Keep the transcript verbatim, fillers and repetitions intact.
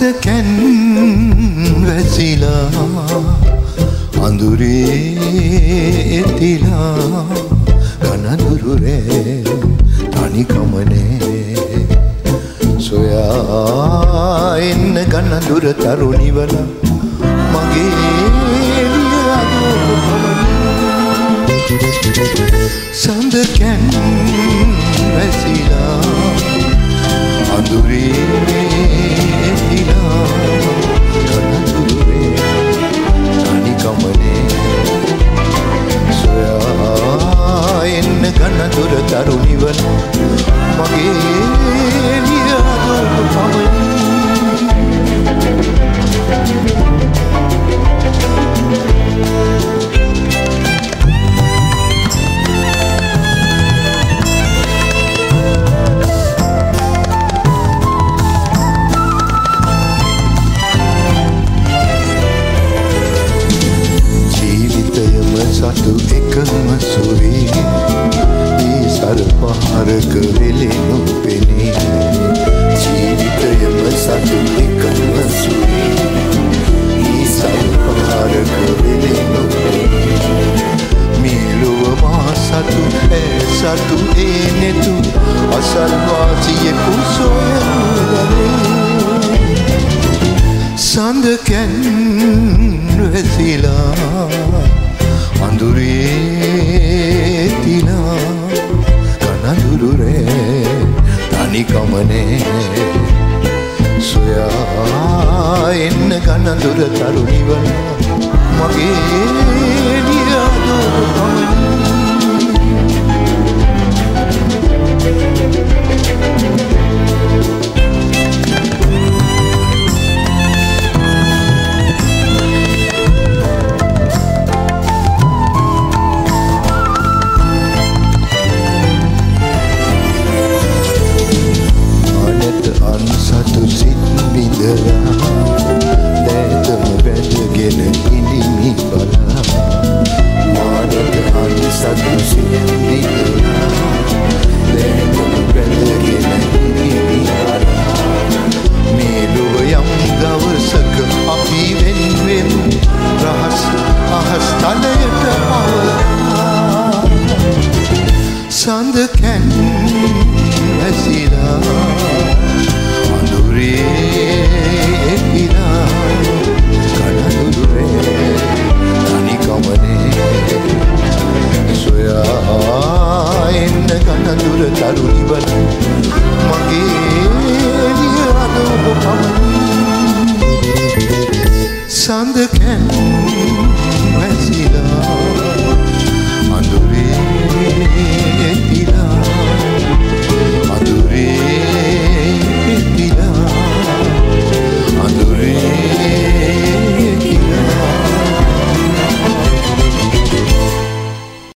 සඳකැන් වැසිලා අඳුරේ එතිලා කනදුරුරේ තනිකමනේ සොයා එන්න කනදුර තරුණිවල මගේ සඳකැන් වැසිලා අඳුරේ එතිලා කනදුරුරේ තනිකමනේ සොයා එන්න කනදුර තරුණිවල මගේ ලියාදෝ පමණි සතු එකම සුවේ ඒ සරපහරක වෙලෙනු පෙනේ ජීවිතයම සතු එකම සුවේ ඒ සරපහරක වෙලෙනු පෙනේ මිලුව මා සතු ඒ සතු ඒ නෙතු අසල්වාසියෙකු සොයනුදනේ සඳකැන් වැසිලා අඳුරේ තිලා කනදුරුරේ තනිකමනේ සොයා එන්න කනදුර තරුණිවල මගේ